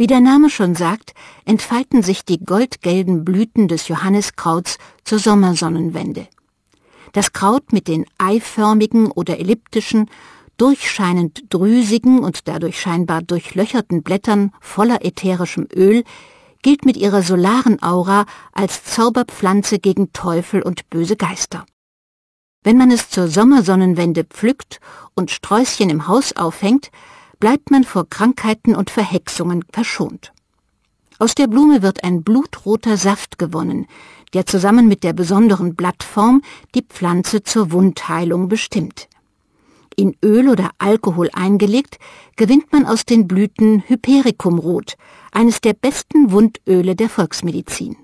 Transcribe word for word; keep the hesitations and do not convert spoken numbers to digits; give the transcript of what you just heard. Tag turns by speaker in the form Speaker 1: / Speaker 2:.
Speaker 1: Wie der Name schon sagt, entfalten sich die goldgelben Blüten des Johanniskrauts zur Sommersonnenwende. Das Kraut mit den eiförmigen oder elliptischen, durchscheinend drüsigen und dadurch scheinbar durchlöcherten Blättern voller ätherischem Öl gilt mit ihrer solaren Aura als Zauberpflanze gegen Teufel und böse Geister. Wenn man es zur Sommersonnenwende pflückt und Sträußchen im Haus aufhängt, bleibt man vor Krankheiten und Verhexungen verschont. Aus der Blume wird ein blutroter Saft gewonnen, der zusammen mit der besonderen Blattform die Pflanze zur Wundheilung bestimmt. In Öl oder Alkohol eingelegt, gewinnt man aus den Blüten Hypericumrot, eines der besten Wundöle der Volksmedizin.